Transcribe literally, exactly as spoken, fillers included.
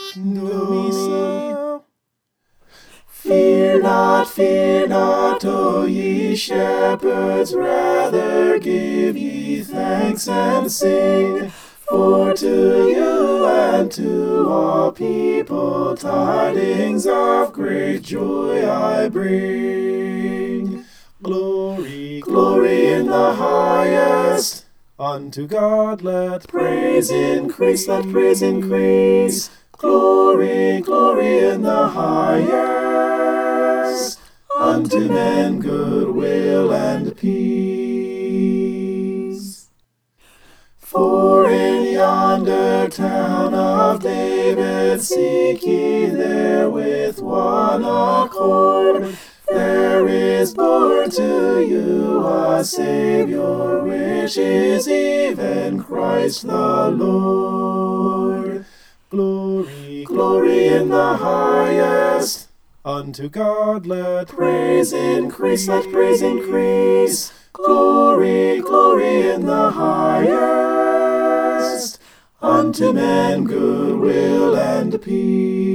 Do me so. Fear not, fear not, O ye shepherds, rather give ye thanks and sing. For to you and to all people tidings of great joy I bring. Glory, Glory in the highest. Unto God let Praise increase, let praise increase. Glory, glory in the highest. Unto men good will and peace. For in yonder town of David seek ye there with one accord. There is born to you a Saviour, which is even Christ the Lord. glory, Glory in the highest. Unto God let Praise increase, let praise increase. Glory, glory in the highest. Unto men good will and peace.